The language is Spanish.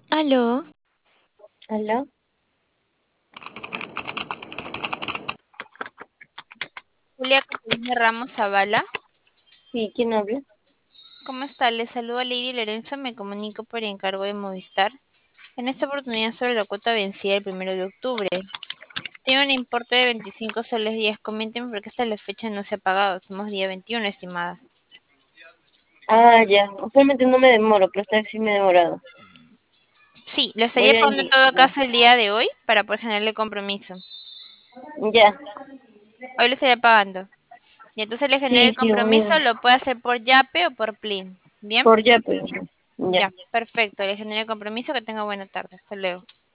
Aló, ¿Aló? Julia Catalina Ramos Zavala. Sí, ¿quién habla? ¿Cómo está? Le saludo a Lady Lorenzo, me comunico por encargo de Movistar. En esta oportunidad sobre la cuota vencida el 1 de octubre. Tiene un importe de 25 soles 10. Coménteme por qué hasta la fecha no se ha pagado. Somos día 21, estimada. Ah, ya. Usualmente no me demoro, pero esta vez sí me he demorado. Sí, lo Voy estaría a pagando en ir. todo Ya. caso el día de hoy para poder generarle compromiso. Ya. Hoy lo estaría pagando. Y entonces le genere Sí, el sí, voy compromiso, a. lo puede hacer por Yape o por Plin. ¿Bien? Por ya, pero. Ya. Ya, perfecto. Le generé el compromiso. Que tenga buena tarde. Hasta luego.